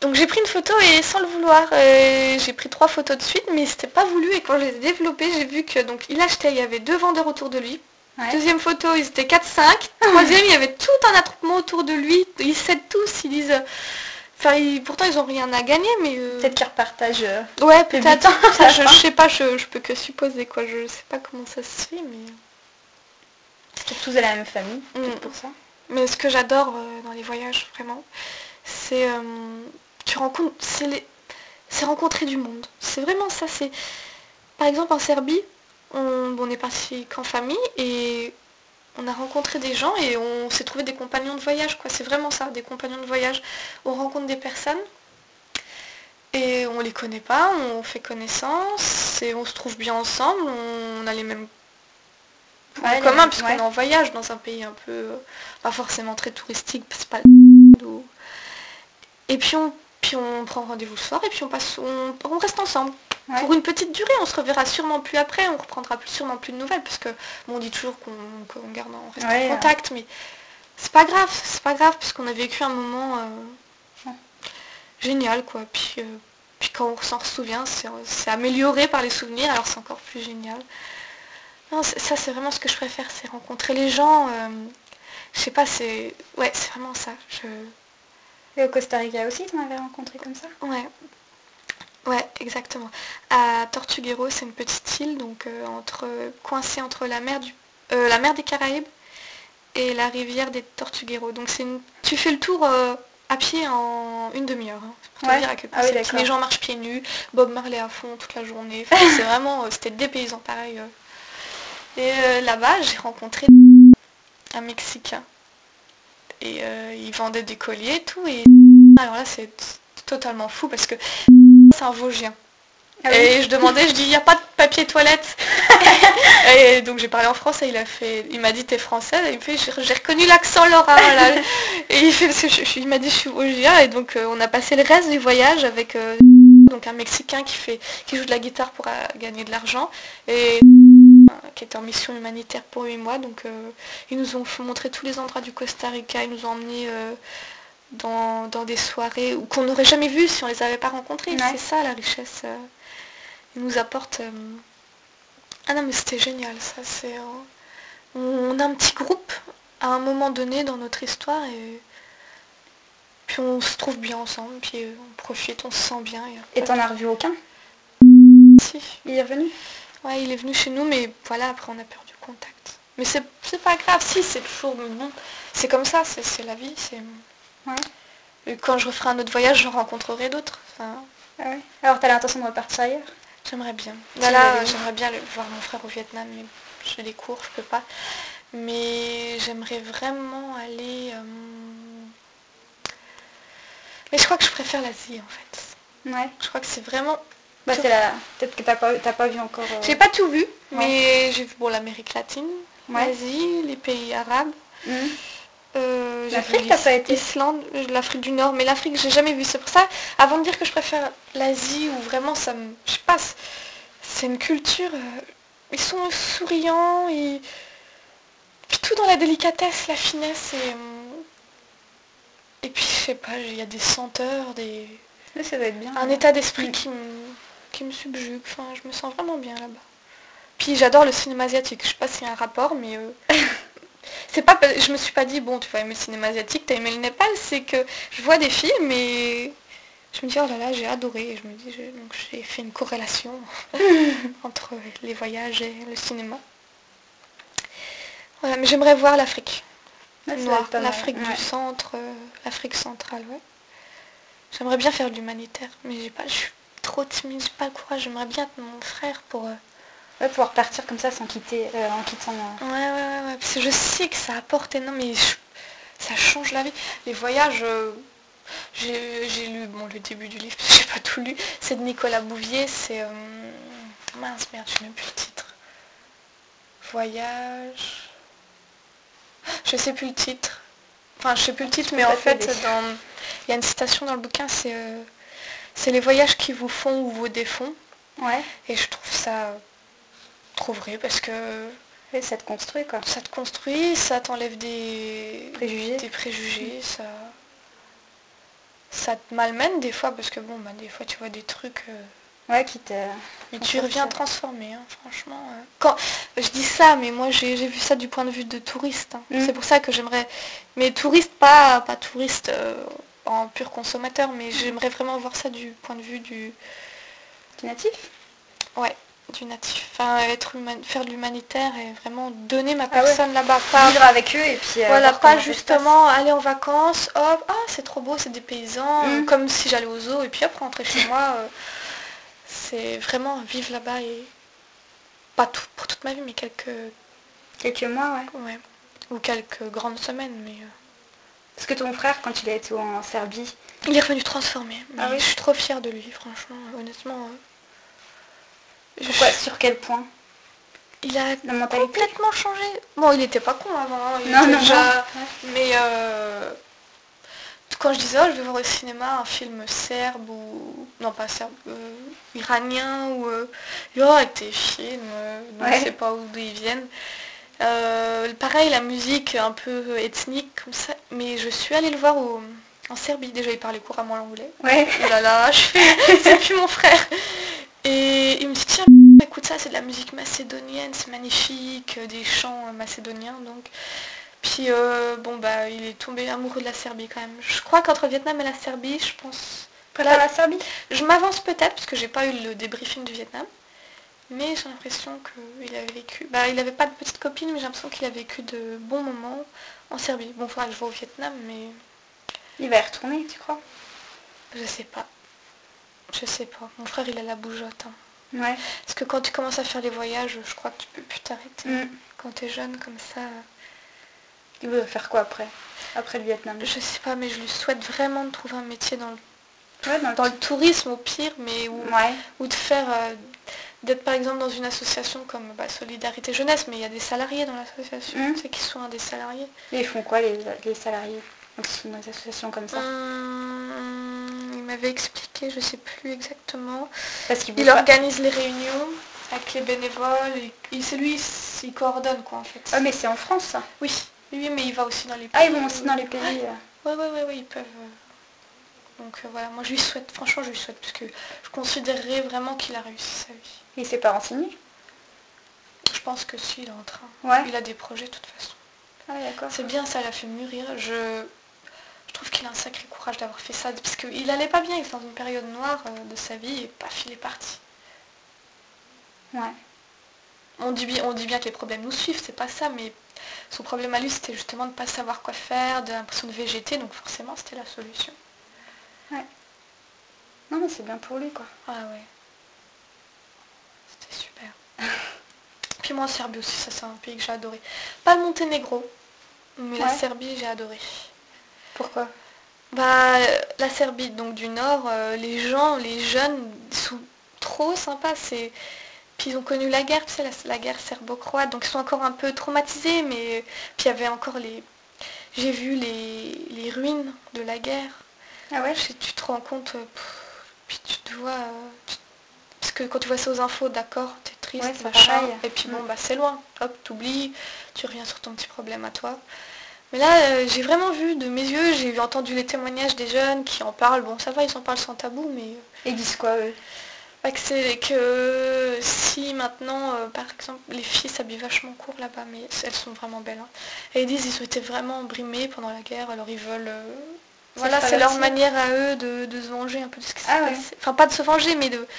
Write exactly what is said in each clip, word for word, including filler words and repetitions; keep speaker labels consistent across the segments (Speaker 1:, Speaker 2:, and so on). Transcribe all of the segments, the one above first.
Speaker 1: Donc j'ai pris une photo et sans le vouloir, euh, j'ai pris trois photos de suite, mais c'était pas voulu. Et quand je les ai développées, j'ai vu que donc il achetait, il y avait deux vendeurs autour de lui. Ouais. Deuxième photo, ils étaient quatre cinq. Troisième, il y avait tout un attroupement autour de lui. Ils cèdent tous, ils disent... Enfin, ils, pourtant, ils ont rien à gagner, mais... Euh...
Speaker 2: Peut-être qu'ils repartagent... Euh,
Speaker 1: ouais, peut-être. Ça, je, je sais pas, je, je peux que supposer, quoi. Je sais pas comment ça se fait, mais...
Speaker 2: C'est tous de la même famille, mm. peut-être pour ça.
Speaker 1: Mais ce que j'adore euh, dans les voyages, vraiment, c'est... Euh, tu rencontres... C'est, les, c'est rencontrer du monde. C'est vraiment ça, c'est... Par exemple, en Serbie, on, on est parti qu'en famille, et... On a rencontré des gens et on s'est trouvé des compagnons de voyage, quoi. C'est vraiment ça, des compagnons de voyage. On rencontre des personnes et on les connaît pas, on fait connaissance et on se trouve bien ensemble, on a les mêmes points ouais, communs puisqu'on ouais. est en voyage dans un pays un peu, pas forcément très touristique, c'est pas le... Et puis on, puis on prend rendez-vous le soir et puis on, passe, on, on reste ensemble. Ouais. Pour une petite durée, on se reverra sûrement plus après, on reprendra plus, sûrement plus de nouvelles, parce que bon, on dit toujours qu'on, qu'on garde, on reste ouais, en contact, ouais. mais c'est pas grave, c'est pas grave, puisqu'on a vécu un moment euh, ouais. génial, quoi. Puis, euh, puis quand on s'en souvient, c'est, c'est amélioré par les souvenirs, alors c'est encore plus génial. Non, c'est, ça, c'est vraiment ce que je préfère, c'est rencontrer les gens. Euh, je sais pas, c'est, ouais, c'est vraiment ça. Je...
Speaker 2: Et au Costa Rica aussi, tu m'avais rencontré comme ça ?
Speaker 1: Ouais. Ouais, exactement. À Tortuguero, c'est une petite île, donc euh, entre, coincée entre la mer, du, euh, la mer des Caraïbes et la rivière des Tortuguero. Donc c'est une, tu fais le tour euh, à pied en une demi-heure. Hein, pour ouais. te dire à quel point ah oui, les gens marchent pieds nus, Bob Marley à fond toute la journée. Enfin, c'est vraiment, c'était dépaysant pareil. Euh. Et euh, là-bas, j'ai rencontré un Mexicain. Et euh, il vendait des colliers et tout. Et alors là, c'est totalement fou parce que c'est un Vosgien. Ah oui. Et je demandais, je dis, il n'y a pas de papier toilette. Et donc j'ai parlé en français, il a fait, il m'a dit, t'es française, et il me fait, j'ai, j'ai reconnu l'accent Laura. Là. Et il fait, parce que je, il m'a dit, je suis Vosgien, et donc euh, on a passé le reste du voyage avec euh, donc un Mexicain qui fait, qui joue de la guitare pour euh, gagner de l'argent, et euh, qui était en mission humanitaire pour huit mois. Donc euh, ils nous ont montré tous les endroits du Costa Rica, ils nous ont emmenés euh, dans, dans des soirées où, qu'on n'aurait jamais vues si on les avait pas rencontrés. Ouais. C'est ça la richesse. Euh, ils nous apportent... Euh... Ah non mais c'était génial ça. C'est, euh... On a un petit groupe à un moment donné dans notre histoire et puis on se trouve bien ensemble, puis euh, on profite, on se sent bien.
Speaker 2: Et, et t'en as revu aucun ?
Speaker 1: Si.
Speaker 2: Il est revenu ?
Speaker 1: Ouais, il est venu chez nous, mais voilà, après on a perdu contact. Mais c'est, c'est pas grave, si, c'est toujours bon. C'est comme ça, c'est, c'est la vie. C'est... Ouais. Et quand je referai un autre voyage, je rencontrerai d'autres. Enfin...
Speaker 2: Ah ouais. Alors t'as l'intention de repartir ailleurs ?
Speaker 1: J'aimerais bien. Là, là j'aimerais bien le, voir mon frère au Vietnam, mais j'ai des cours, je peux pas. Mais j'aimerais vraiment aller... Euh... Mais je crois que je préfère l'Asie, en fait.
Speaker 2: Ouais.
Speaker 1: Je crois que c'est vraiment...
Speaker 2: Bah, c'est la... Peut-être que t'as pas, t'as pas vu encore... Euh...
Speaker 1: J'ai pas tout vu, ouais. mais j'ai vu bon, l'Amérique latine,
Speaker 2: ouais.
Speaker 1: l'Asie, les pays arabes. Mmh. Euh,
Speaker 2: L'Afrique, t'as pas été ?
Speaker 1: Islande, l'Afrique du Nord, mais l'Afrique, j'ai jamais vu. C'est pour ça, avant de dire que je préfère l'Asie, où vraiment ça me... Je sais pas, c'est une culture... Euh, ils sont souriants, et... Puis tout dans la délicatesse, la finesse, et... Euh, et puis, je sais pas, il y a des senteurs, des...
Speaker 2: Mais ça doit être bien.
Speaker 1: Un ouais. état d'esprit mmh. qui, me, qui me subjugue. Enfin, je me sens vraiment bien là-bas. Puis j'adore le cinéma asiatique. Je sais pas s'il y a un rapport, mais... Euh... C'est pas, je me suis pas dit, bon, tu vas aimer le cinéma asiatique, t'as aimé le Népal, c'est que je vois des films et je me dis, oh là là, j'ai adoré. Et je me dis, je, donc j'ai fait une corrélation entre les voyages et le cinéma. Voilà, mais j'aimerais voir l'Afrique. Ah, noire, l'Afrique ouais. du centre, euh, l'Afrique centrale, ouais. J'aimerais bien faire de l'humanitaire, mais j'ai pas, je suis trop timide, j'ai pas le courage. J'aimerais bien être mon frère pour... Euh,
Speaker 2: Ouais, pouvoir partir comme ça sans quitter, euh, en quittant... Euh...
Speaker 1: Ouais, ouais, ouais, ouais, parce que je sais que ça apporte énormément, mais je, ça change la vie. Les voyages, euh, j'ai, j'ai lu, bon, le début du livre, parce que j'ai pas tout lu, c'est de Nicolas Bouvier, c'est... Euh, mince, merde, je sais même plus le titre. Voyage... Je sais plus le titre. Enfin, je sais plus le titre, mais en fait, dans... il y a une citation dans le bouquin, c'est... Euh, c'est les voyages qui vous font ou vous défont.
Speaker 2: Ouais.
Speaker 1: Et je trouve ça... trop vrai parce que
Speaker 2: et ça te construit quoi.
Speaker 1: Ça te construit, ça t'enlève des
Speaker 2: préjugés,
Speaker 1: des préjugés, mmh. ça ça te malmène des fois, parce que bon, bah, des fois tu vois des trucs... euh,
Speaker 2: Ouais, qui te...
Speaker 1: mais
Speaker 2: font
Speaker 1: tu reviens
Speaker 2: sortir.
Speaker 1: transformé, hein, franchement. euh. Quand je dis ça, mais moi j'ai j'ai vu ça du point de vue de touriste, hein.
Speaker 2: Mm.
Speaker 1: C'est pour ça que j'aimerais... Mais touriste, pas, pas touriste euh, en pur consommateur, mais j'aimerais vraiment voir ça du point de vue du...
Speaker 2: Du natif?
Speaker 1: Ouais, du natif. Enfin, être humain- faire de l'humanitaire et vraiment donner ma
Speaker 2: Ah ouais.
Speaker 1: personne là-bas. Pas,
Speaker 2: Vivre avec eux et puis euh,
Speaker 1: voilà,
Speaker 2: voir
Speaker 1: pas
Speaker 2: comment ça se passe.
Speaker 1: justement aller en vacances, hop, ah c'est trop beau, c'est des paysans, euh,
Speaker 2: Mm.
Speaker 1: comme si j'allais au zoo, et puis hop, rentrer chez moi. euh, c'est vraiment vivre là-bas et pas tout, pour toute ma vie, mais quelques,
Speaker 2: Quelques mois, ouais.
Speaker 1: ouais, ou quelques grandes semaines, mais euh,
Speaker 2: Parce que ton frère, quand il a été en Serbie...
Speaker 1: il est revenu transformé. Mais
Speaker 2: Ah oui?
Speaker 1: je suis trop fière de lui, franchement, honnêtement. euh,
Speaker 2: Pourquoi?
Speaker 1: je-
Speaker 2: Sur quel point?
Speaker 1: il a
Speaker 2: La mentalité?
Speaker 1: complètement changé. Bon, il était pas con avant, hein, il
Speaker 2: Non,
Speaker 1: était
Speaker 2: non, non.
Speaker 1: déjà...
Speaker 2: Ouais.
Speaker 1: Mais euh, quand je disais, oh, je vais voir au cinéma un film serbe ou... Non, pas serbe, euh, iranien ou... Euh... Oh, avec tes films, euh, dont on
Speaker 2: Ouais.
Speaker 1: ne sait pas où- d'où ils viennent. Euh, pareil, la musique un peu ethnique, comme ça. Mais je suis allée le voir au... en Serbie. Déjà, il parlait couramment l'anglais.
Speaker 2: Ouais.
Speaker 1: Oh là là, je fais... c'est plus mon frère. Et il me dit, tiens, écoute ça, c'est de la musique macédonienne, c'est magnifique, euh, des chants euh, macédoniens, donc... Puis euh, bon bah il est tombé amoureux de la Serbie quand même. Je crois qu'entre le Vietnam et la Serbie, je pense.
Speaker 2: Préfère
Speaker 1: Là,
Speaker 2: la Serbie?
Speaker 1: je m'avance peut-être parce que j'ai pas eu le débriefing du Vietnam, mais j'ai l'impression qu'il avait vécu. Bah il avait pas de petite copine, mais j'ai l'impression qu'il a vécu de bons moments en Serbie. Bon, faudra que je vais au Vietnam, mais
Speaker 2: Il va y retourner, tu crois?
Speaker 1: je sais pas. Je sais pas. Mon frère il a la bougeotte, hein.
Speaker 2: Ouais.
Speaker 1: Parce que quand tu commences à faire les voyages, je crois que tu peux plus t'arrêter, hein.
Speaker 2: Mm.
Speaker 1: Quand t'es jeune comme ça.
Speaker 2: Il veut faire quoi après? Après le Vietnam?
Speaker 1: Je sais pas, mais je lui souhaite vraiment de trouver un métier dans le
Speaker 2: Ouais, dans le...
Speaker 1: dans le tourisme au pire, mais où,
Speaker 2: Ouais.
Speaker 1: ou de faire, euh, d'être par exemple dans une association comme bah, Solidarité Jeunesse, mais il y a des salariés dans l'association,
Speaker 2: Mm.
Speaker 1: tu sais, qui sont un des salariés.
Speaker 2: Et ils font quoi les, les salariés? Donc ils sont dans des associations comme ça?
Speaker 1: Hum, il m'avait expliqué, je sais plus exactement.
Speaker 2: Parce qu'ils
Speaker 1: Il
Speaker 2: bougent pas.
Speaker 1: organise les réunions avec les bénévoles, et, et c'est lui, il coordonne quoi en fait.
Speaker 2: Ah mais c'est en France ça?
Speaker 1: Oui, oui, mais il va aussi dans les pays.
Speaker 2: Ah ils vont aussi dans les pays...
Speaker 1: Ouais,
Speaker 2: euh,
Speaker 1: ouais, ouais, ouais, ouais, ils peuvent. euh, Donc euh, voilà, moi je lui souhaite, franchement je lui souhaite, parce que je considérerais vraiment qu'il a réussi sa vie.
Speaker 2: Il s'est pas renseigné?
Speaker 1: Je pense que si, il est en train.
Speaker 2: Ouais.
Speaker 1: Il a des projets de toute façon.
Speaker 2: Ah ouais, d'accord.
Speaker 1: C'est bien, ça l'a fait mûrir. Je, je trouve qu'il a un sacré courage d'avoir fait ça. Parce qu'il allait pas bien, il était dans une période noire euh, de sa vie et paf, il est parti.
Speaker 2: Ouais.
Speaker 1: On dit, bien, on dit bien que les problèmes nous suivent, c'est pas ça, mais son problème à lui c'était justement de ne pas savoir quoi faire, de l'impression de végéter, donc forcément c'était la solution.
Speaker 2: Ouais. Non mais c'est bien pour lui quoi.
Speaker 1: Ah ouais. C'était super. Puis moi en Serbie aussi, ça c'est un pays que j'ai adoré. Pas le Monténégro, mais la
Speaker 2: Ouais.
Speaker 1: Serbie j'ai adoré.
Speaker 2: Pourquoi?
Speaker 1: Bah, la Serbie, donc du Nord, euh, les gens, les jeunes sont trop sympas. C'est... Puis ils ont connu la guerre, tu sais, la, la guerre serbo-croate, donc ils sont encore un peu traumatisés, mais puis il y avait encore les... J'ai vu les, les ruines de la guerre.
Speaker 2: Ah ouais?
Speaker 1: Je- Tu te rends compte, euh, pff, puis tu te vois... euh, tu- Parce que quand tu vois ça aux infos, d'accord, t'es triste,
Speaker 2: Ouais, c'est
Speaker 1: machin,
Speaker 2: pareil.
Speaker 1: et puis bon,
Speaker 2: Mm.
Speaker 1: bah c'est loin, hop, t'oublies, tu reviens sur ton petit problème à toi. Mais là, euh, j'ai vraiment vu de mes yeux, j'ai entendu les témoignages des jeunes qui en parlent. Bon, ça va, ils en parlent sans tabou, mais euh,
Speaker 2: Ils disent quoi eux?
Speaker 1: bah, que c'est que si maintenant, euh, par exemple, les filles s'habillent vachement court là-bas, mais elles sont vraiment belles, hein. Et ils disent ils ont été vraiment brimés pendant la guerre, alors ils veulent... euh, voilà, c'est leur
Speaker 2: traverser.
Speaker 1: manière à eux de, de se venger un peu de ce qui s'est
Speaker 2: Ah ouais.
Speaker 1: passé. Enfin, pas de se venger, mais de...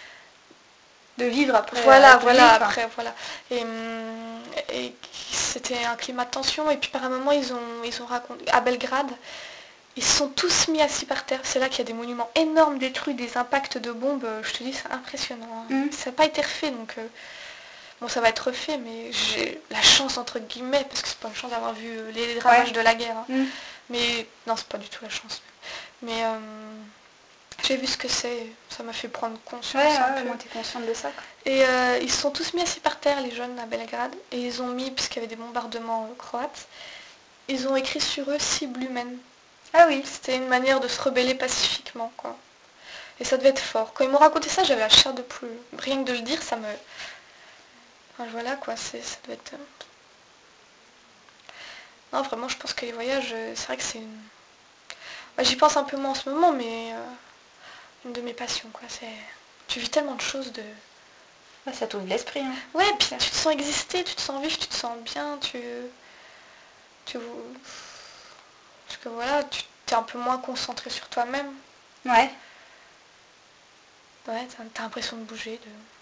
Speaker 2: De vivre après.
Speaker 1: Voilà,
Speaker 2: avec
Speaker 1: voilà,
Speaker 2: lui, quoi.
Speaker 1: après, voilà. Et, hum, et c'était un climat de tension, et puis par un moment, ils ont, ils ont raconté... À Belgrade, ils se sont tous mis assis par terre. C'est là qu'il y a des monuments énormes détruits, des impacts de bombes. Je te dis, c'est impressionnant, hein.
Speaker 2: Mm.
Speaker 1: Ça n'a pas été refait, donc... euh, Bon, ça va être refait, mais j'ai la chance, entre guillemets, parce que c'est pas une chance d'avoir vu euh, les ravages
Speaker 2: Ouais.
Speaker 1: de la guerre, hein.
Speaker 2: Mm.
Speaker 1: Mais non, c'est pas du tout la chance. Mais euh, j'ai vu ce que c'est, ça m'a fait prendre conscience
Speaker 2: Ouais,
Speaker 1: un
Speaker 2: ouais,
Speaker 1: peu.
Speaker 2: moi t'es consciente de ça quoi.
Speaker 1: Et euh, ils se sont tous mis assis par terre, les jeunes à Belgrade, et ils ont mis, puisqu'il y avait des bombardements euh, croates, ils ont écrit sur eux cible humaine.
Speaker 2: Ah oui.
Speaker 1: C'était une manière de se rebeller pacifiquement, quoi. Et ça devait être fort. Quand ils m'ont raconté ça, j'avais la chair de poule. Rien que de le dire, ça me... Enfin, voilà, quoi, c'est, ça devait être... Non, vraiment, je pense que les voyages, euh, c'est vrai que c'est une... Bah, j'y pense un peu moins en ce moment, mais euh, une de mes passions, quoi. C'est... Tu vis tellement de choses de...
Speaker 2: Ouais, ça t'ouvre l'esprit. Hein.
Speaker 1: Ouais, puis tu te sens exister, tu te sens vivre, tu te sens bien, tu... tu... Parce que voilà, tu t'es un peu moins concentré sur toi-même.
Speaker 2: Ouais.
Speaker 1: Ouais, t'as, t'as l'impression de bouger, de...